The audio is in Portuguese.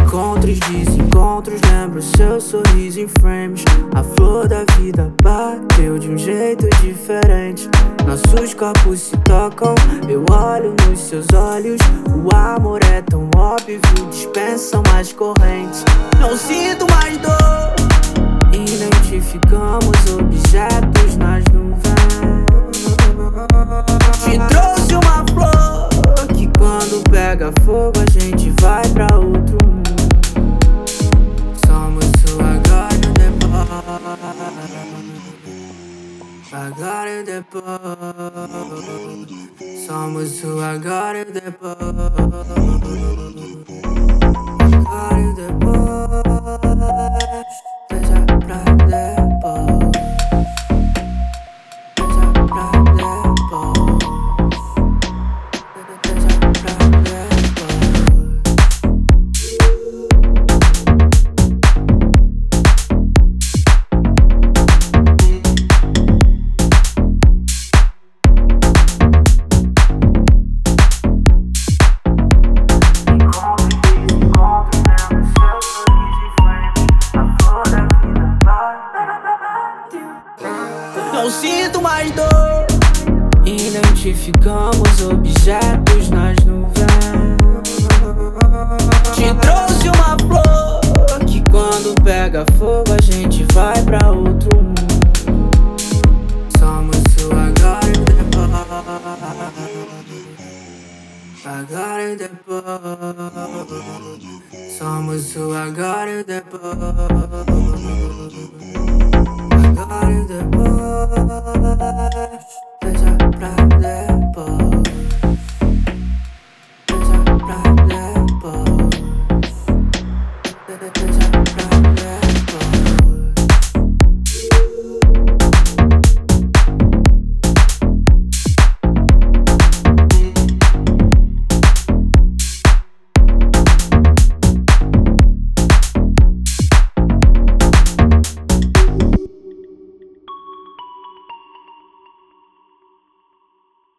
Encontros, desencontros, lembro seu sorriso em frames. A flor da vida bateu de um jeito diferente. Nossos corpos se tocam, eu olho nos seus olhos. O amor é tão óbvio, dispensa mais correntes. Não sinto mais dor, identificamos objetos nas nuvens. Te trouxe uma flor que quando pega fogo a gente vai pra outro mundo. Somos sua agora e depois, agora e depois. Somos sua agora e depois, agora e depois. Deixa pra depois, deixa pra depois, deixa pra depois. Não sinto mais dor, identificamos objetos nas nuvens. Te trouxe uma flor que quando pega fogo a gente vai pra outro mundo. Somos sua agora e depois, agora e depois. Somos sua agora e depois, agora e depois. Deixa pra depois.